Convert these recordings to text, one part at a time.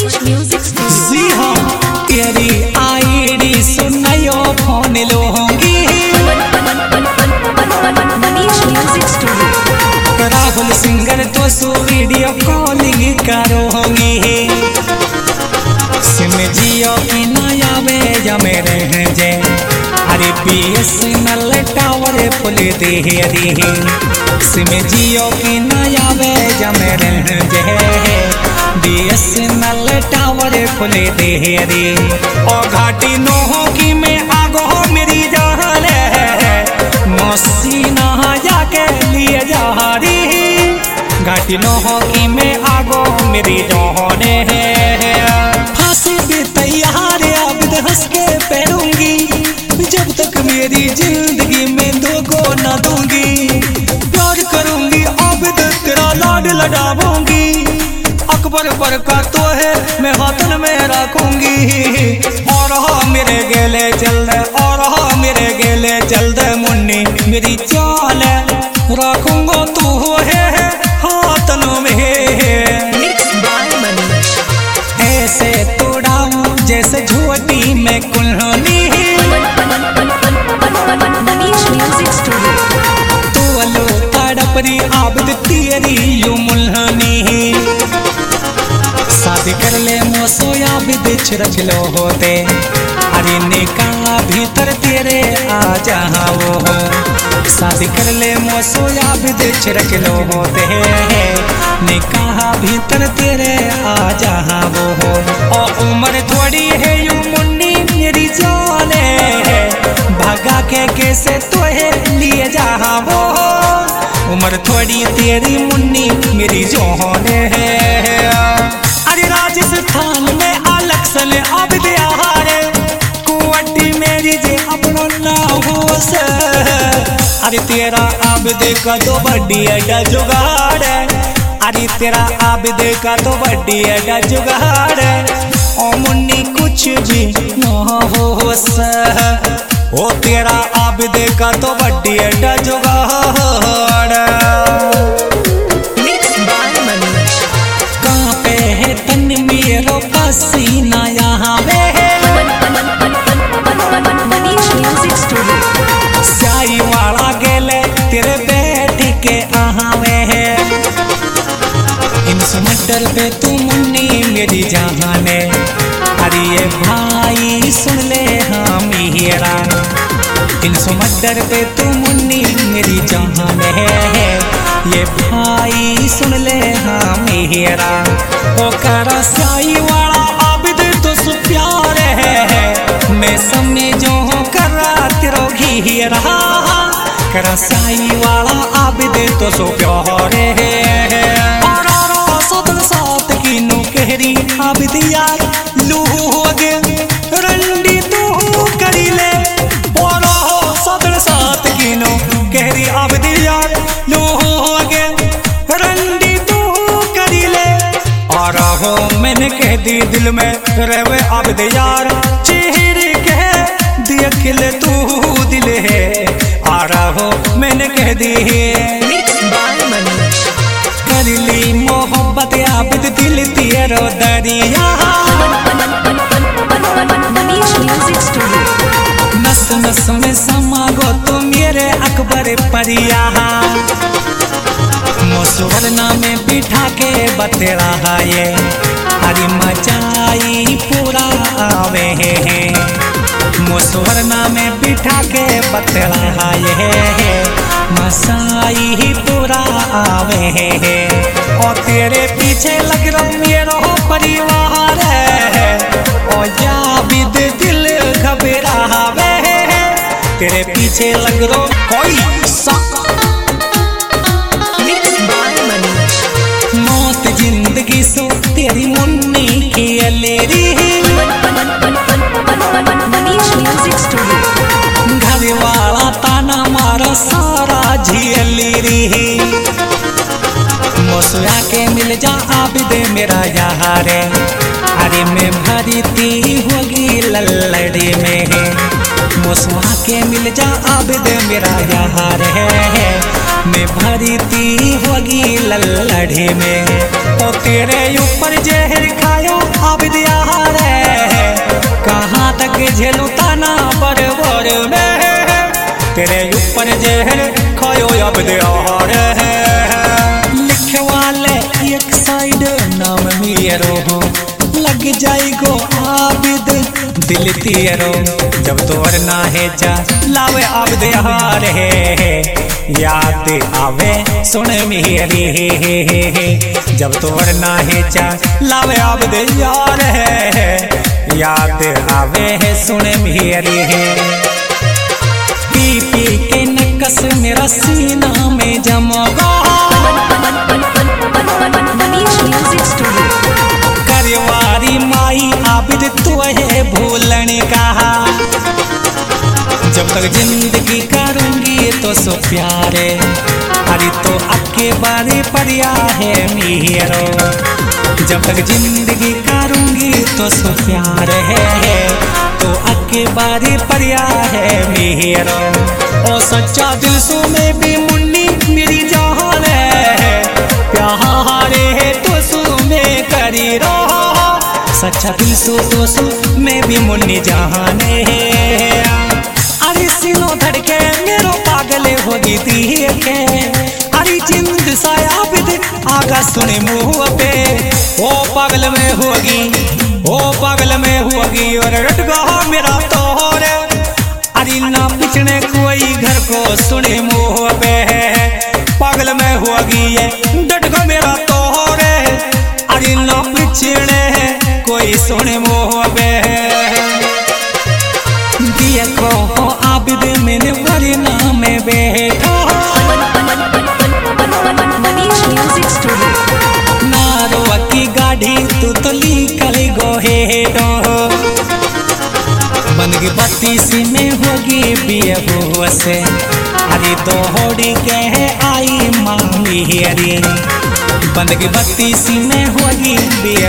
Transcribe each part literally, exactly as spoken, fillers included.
Manish music जी हाँ तेरी ID सुनायो फोन लोगी Manish Music Studio Rahul singer तो सो वीडियो कॉलिंग करोगी सिम जियो की नया वे या मेरे हैं जे अरे B S N L tower full दे दी सिम जियो की नया वे या मेरे हैं जे B S N L tower full दे दी और घाटी नोहो की में आगो मेरी जान है मौसी नहा जाके लिए जा रही घाटी नोहो की में आगो मेरी जान है फांसी भी तैयार अब हंस के पैरूंगी जब तक मेरी जिंदगी में धोखो न दूंगी प्यार करूंगी अब तेरा लाड लड़ाऊंगी अकबर पर का तो है मैं हाथन में रखूंगी और हाँ मेरे गेले चल दे और हाँ मेरे गेले चल दे मुन्नी मेरी चाल रखूंगा तू है हाथन में ऐसे तोड़ाऊं जैसे झोटी में कुल्हानी मनीष म्यूजिक स्टूडियो तू अलो तड़परी आबद तेरी यू मुल्हानी शादी कर ले मोसोया भी बिछ रख लो होते अरे निकाह भीतर तेरे आ जहाँ वो हो शादी कर ले मोसोया भी बिछ रख लो होते निकाह भीतर तेरे आ जहाँ वो हो और उम्र थोड़ी है यू मुन्नी मेरी जाने भागा के कैसे तोहे लिए जहाँ वो हो उम्र थोड़ी तेरी मुन्नी मेरी जाने है अरे राजस्थान में अलग सले अब दिया हारे कुवटी मेरी जे अपना ना हो से अरे तेरा अब देखा तो बड्डी अड्डा जुगाड़ अरे तेरा अब देखा तो बड्डी अड्डा जुगाड़ ओ मुन्नी कुछ भी ना हो से ओ तेरा अब देखा तो बड्डी अड्डा जुगाड़ मेरो पसीना यहाँ मनीष म्यूजिक स्टूडियो स्याही वाला गेले तेरे बैठ के आहावे है इंस्ट्रूमेंटल पे तू मुन्नी मेरी जहाने अरे ये भाई सुन ले हम हीरा इंस्ट्रूमेंटल पे तू मुन्नी मेरी जहाने है ये भाई सुन ले हम हीरा ओ करा स्याही वाला आबिद तो सु प्यार है मैं समझो करा तेरो हीरा करा स्याही वाला आबिद तो सु प्यार है और और सदन साथ की नो कहरी आबिद यार लूह हो गे रंडी तू करी ले और सदन साथ की नो कहरी आबिद यार लूह हो गे रंडी तू करी ले और हो मैंने कह दी दिल में रहवे आबिद यार चेहरे कह दिया खिले तू दिल है आ रहा हो मैंने कह दी कर ली मोहब्बत आबिद दिल तेरो दरिया मनीष म्यूजिक स्टूडियो नस नस में समा गो तुम मेरे अकबर परिया मोसवरना में बिठा के बतेरा ये हरी मचाई पूरा आवे है मोसवरना में बिठा के बतेरा ये मसाई ही पूरा आवे है और तेरे पीछे लग रहा मेरा परिवार है और या बिद दिल घबरावे तेरे पीछे लग रहा कोई सा मौत जिंदगी सो तेरी मुन्नी की अलेरी मनीष म्यूजिक स्टूडियो घर वाला ताना मारा सारा झियलेरी मोसुआ के मिल जा आबिद मेरा यार अरे मैं भरती होगी लल्लड़ी में मोसुआ के मिल जा आबिद मेरा यार है मैं भरती होगी लल्लड़ी में तो तेरे ऊपर जहर खायो अब दौर में तेरे ऊपर जहर खायो अब दयार है। लिखे वाले एक साइड नाम मेरो हो लग जाएगो आबिद दिल तेरो जब तोर ना है जा लावे अब दयार है। याद आवे सुन मेरी जब तोर ना है जा लावे अब दयार है। याद आवे है सुन मेरी पी पी के नकस मेरा सीना में जमगा मनीष म्यूजिक स्टूडियो करवारी माई आबिद तू है भूलन का जब तक जिंदगी करूंगी तो सो प्यारे अरे तो अक्के बारे परिया है मेरो जब तक जिंदगी करूंगी तो सो प्यार है तो अक्के बारे परिया है मेरो। ओ सच्चा दिल सो में भी मुन्नी मेरी जान है प्यार है तो सो में करी रो सच्चा दिल सो तो सो में भी मुन्नी जान है। अरे सिनो धड़के मेरो पागले होगी देखे अरे जिंद साया बिद आगा सुने मुँह पे ओ पागल में होगी ओ पागल में होगी और रटगा मेरा तोहर अरे ना पिछने कोई घर को सुने मुँह पे पागल में होगी ये डटगा मेरा तोहर अरे ना पिछने कोई सुने मुँह पे देखो हो आबिद मैंने वरना में बैठा मनीष म्यूजिक स्टूडियो नारों की गाड़ी तू तो लिखल गोहेडो बनगी बत्तीस में होगी बिया से अरे तो होड़ी के आई मामी अरे बनगी बत्तीस में होगी बिया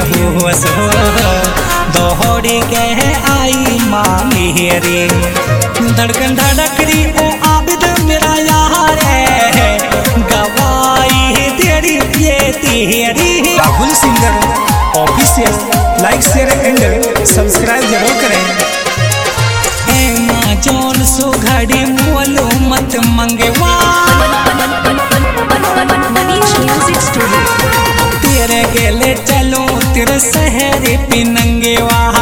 दोहरी के आई मामी रे धड़कन धड़करी ओ आबिद मेरा यार है गवाई तेरी ये तेरी। Rahul singer official like share and subscribe जरूर करें। एमेजॉन सो घड़ी मोलो मत मंगवा मनीष म्यूजिक स्टूडियो तेरे गेले चलो तेरे शहर पिनंगे वहा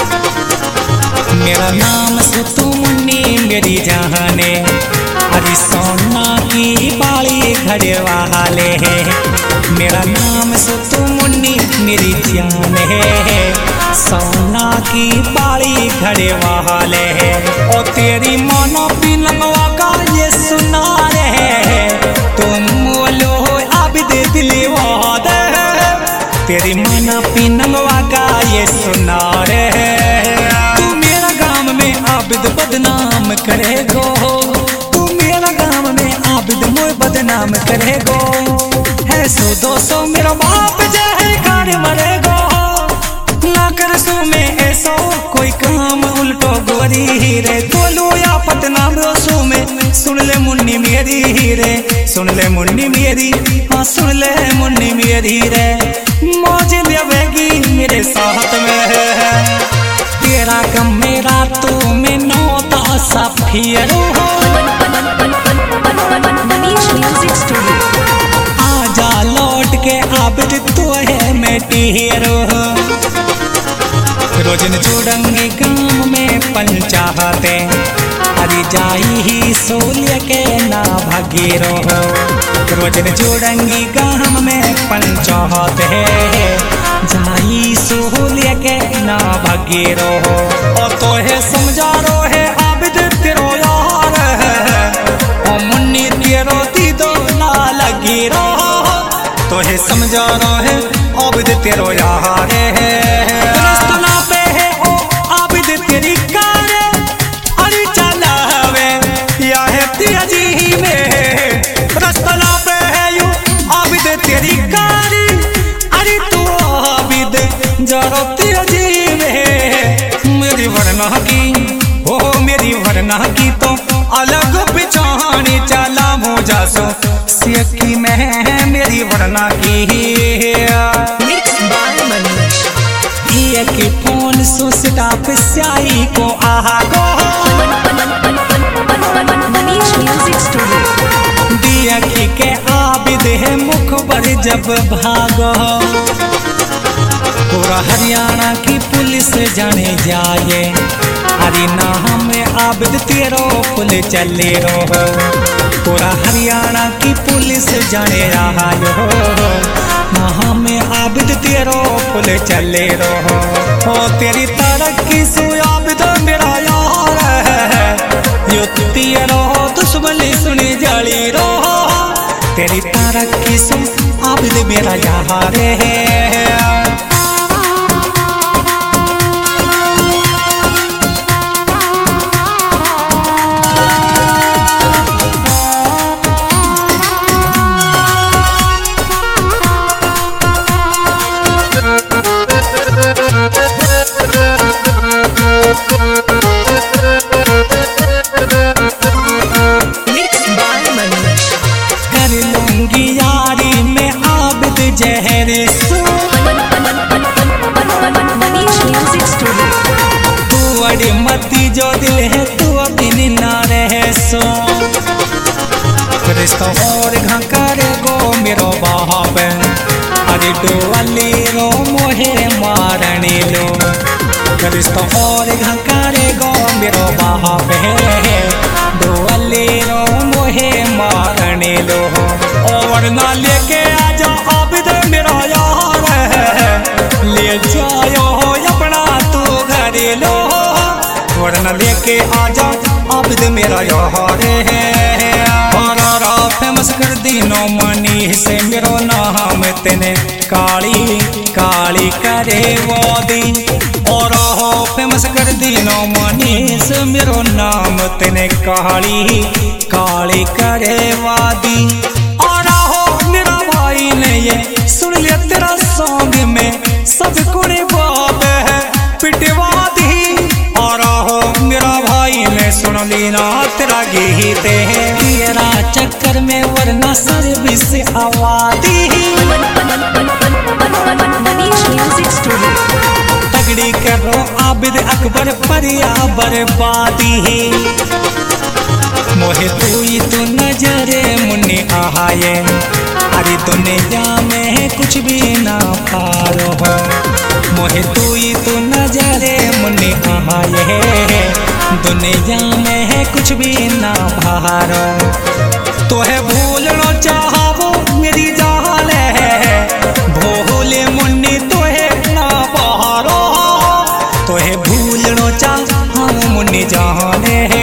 मेरा नाम सुतु मुन्नी मेरी जहाने अरे सोना की बाली घड़े वाले मेरा नाम सुतु मुन्नी मेरी जान है सोना की बाली घड़े वाले ओ तेरी मोनो पिनंगवा का ये सुना रे तुम बोलो आबिद दिली वाद तेरी मना पिनंगवा का ये सुना रे तू मेरा गांव में आबिद बदनाम करेगो तू मेरा गांव में आबिद मोय बदनाम करेगो है सो दो सौ मेरा बाप जाए कार मरेगो ना कर सो में ऐसो कोई काम उल्टो गोरी रे तोलो या पतना सो में सुन ले मुन्नी मेरी रे सुन ले मुन्नी मेरी हाँ सुन ले मुन्नी मेरी रे मौज लेवेगी मेरे साथ में तेरा गम मेरा तो में नौता सा फिरो मनीष म्यूजिक स्टूडियो आजा लौट के आबिद तो है मैं टीरो रोजन चूड़ंगी गांव में पंचाहते अरे जाई ही सोल्य के ना भगीरो रोजन चूड़ंगी गांव में पंचाहते जाई सोल्य के ना भगीरो और तो है समझा रो है आबिद तेरो यार है ओ मुन्नी तेरो दीदो ना लगी रो तो है समझा रो है आबिद तेरो यार है तेरी कारी अरे तू आबिद जरो तेरी में मेरी वरना की हो मेरी वरना की तो अलग पिछानी चला मुझा सो सियकी में मेरी वरना की मिक्स बाय मनीष ये की फोन सुस्ता पे स्याही को आहा गो Studio. दिया के आबिद है मुख पर जब भागो पूरा हरियाणा की पुलिस जाने जाए अरे नाम में आबिद तेरो पुल चले रहो पूरा हरियाणा की पुलिस जाने रहा हो नाम में आबिद तेरो पुल चले रहो ओ तेरी तरक्की से आबिद मेरा यार है यो तेरो दुश्मनी सुनी जाली रहो तेरी तरक्की से आबिद मेरा यार है। Mixed by Manish. कर लूंगी यारी में आबिद जहर सो Manish Music Studio. तू अड़ी मती जो दिल है तू अपनी ना रहे सो रिश्ता और घा करे गो मेरो बाप अरे डोली रो मोहे मारने लो रिश्ता और घा करे गो मेरो बाप डोली रो मोहे मारने लो और ना लेके आजा आबिद मेरा यार है ले जायो अपना तू घरे लो और ना लेके आजा आबिद मेरा यार है फेमस कर दीनो मनी से मेरो नाम तेने काली काली करे वादी और हो फेमस कर दीनो मनी से मेरो नाम तेने काली काली करे वादी और हो मेरा भाई ने ये सुन लिया तेरा सॉन्ग में सब कोने बाप है पिटवादी और हो मेरा भाई ने सुन लीना तेरा गीत है तेरा चक्कर में वरना सर्विस आवादी Manish Music Studio. तगड़ी करो आबिद अकबर परिया बर्बादी मोहे तू ही तो नजरे मुन्नी आहाये अरे दुनिया में कुछ भी ना पारो हो मोहे तू ही तो नजरे मुन्नी आहाये दुनिया में कुछ भी ना भारो तो है भूलना चाहो मेरी जान है भोले मुन्नी तो है ना बहारो तो है भूलना चाहो मुन्नी जान है।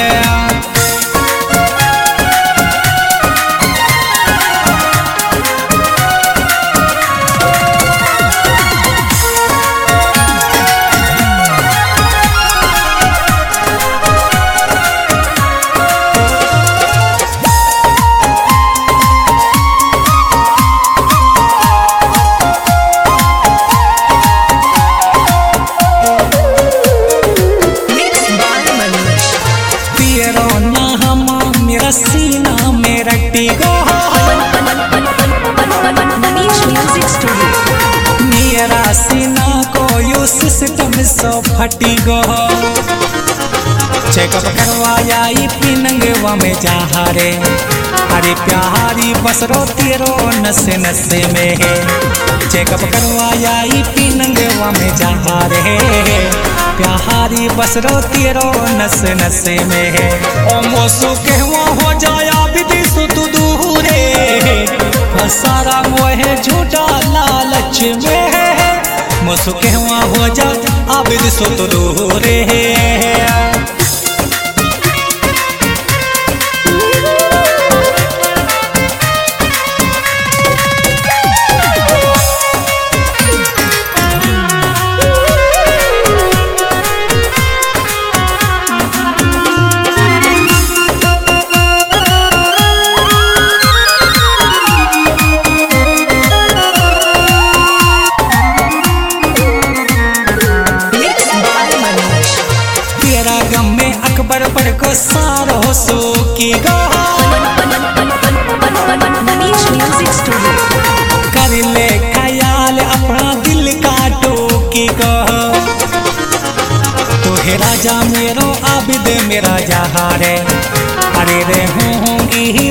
Mixed by Manish. तेरो नाम मेरा सीना में रटी गो Manish Music Studio. मेरा सीना को यू सिस्टम सो फटी गो चेकअप करवाया ई पिनंगवा में जहारे अरे प्यारी बसरो तेरो नसे नसे में है चेकअप करवाया ई पिनंगवा में जहारे प्यारी बसरो तेरो नसे नसे में है ओ मोसो कहवा हो जाया विदेशो तू दूरे सारा मोहे झूठा लालच में है मोसो कहवा हो जा आबिद सो तो दूरे है। Mixed by Manish. तेरा गम में अकबर पर को सारो सो की गो Manish Music Studio. कर ले ख्याल अपना दिल का टोकी गो तो है राजा मेरो आबिद मेरा जहारे अरे रे हूँ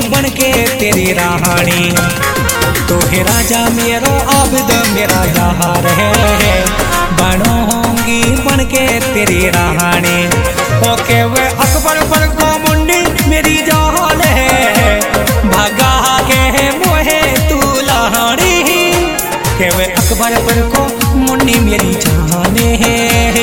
बन के तेरी रानी। तो हे राजा मेरो आबिद मेरा जहार है, बनूंगी बन के तेरी रानी। ओके वे अकबर पर को मुंडी मेरी जान है, भगा के मोहे तू लाड़ी। के वे अकबर पर को मुंडी मेरी जान है।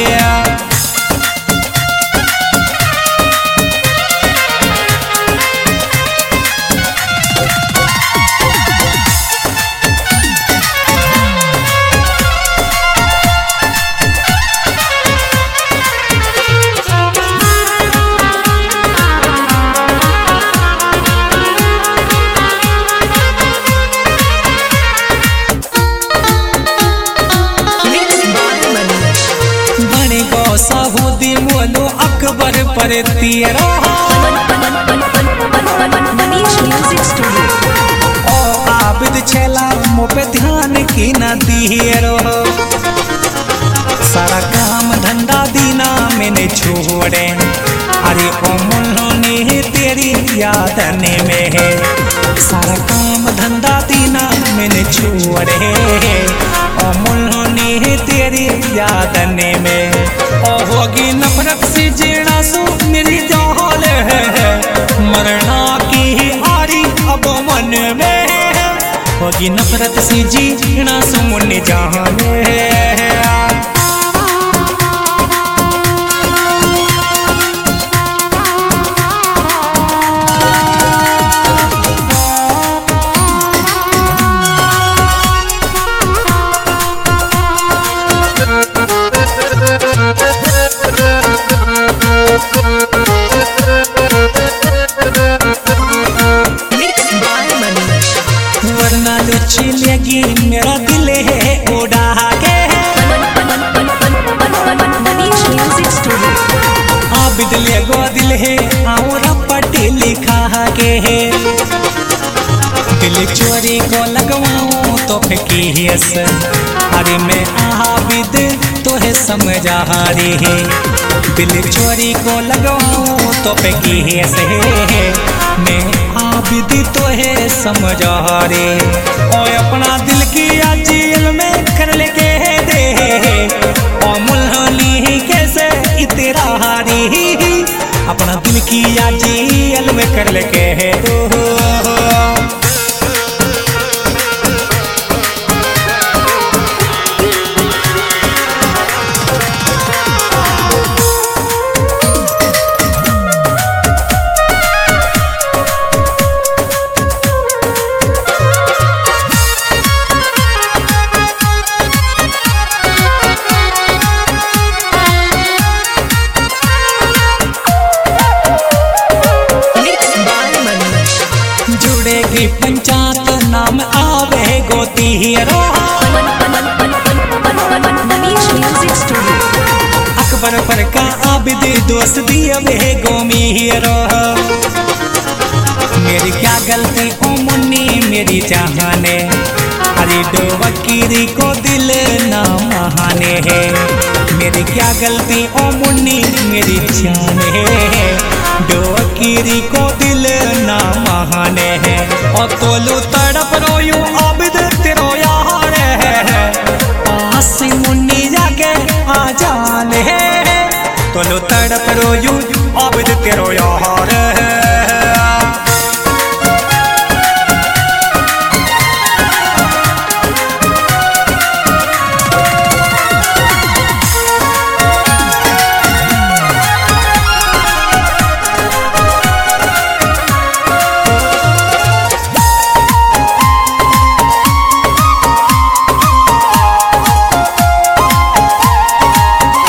साहूदी मोलो अकबर पर तेरा मनीष म्यूजिक स्टूडियो। ओ आबिद छेला मो पे ध्यान की न दियो, सारा काम धंधा दीना मैंने छोड़े। अरे ओ मुन्होंने तेरी याद में है, सारा काम धंधा दीना मैंने छोड़े। ओ मुन्होंने तेरी याद में ओ होगी नफरत से जीना सो मेरी जान है, मरना की आरी अब मन में। होगी नफरत से जीना सो मुन्नी जान है। वरना लुची लगी मेरा दिल है उड़ा के। Manish Music studio. आबिद लगो दिल है और पट्टी लिखा के है, दिल चोरी को लगवाऊं तो फेंकीस। अरे मैं आबिद तो है समझा रही है, दिल चोरी को लगवाऊं तो फेंकीस। मैं आबिद तो है समझा रे। और अपना दिल की जेल में कर लेके दे, और मुल्हानी कैसे इतरा हारी। अपना दिल की जेल में कर लेके दो। पंचायत नाम आवे गोती hero. Manish Music Studio. Akbarpur का आबिद दोस्त दिए वे गोमी हीरो। मेरी क्या गलती ओ मुन्नी मेरी चाहने, अरे दो वकीरी को दिल ना महाने है। मेरी क्या गलती ओ मुन्नी मेरी जान है, दो वकीरी को दिल ना महाने है। और तोलू तड़प रोयू आबिद तेरो यार है, आसी मुन्नी जाके आ जान है। तोलू तड़प रोयू आबिद तेरो यार है।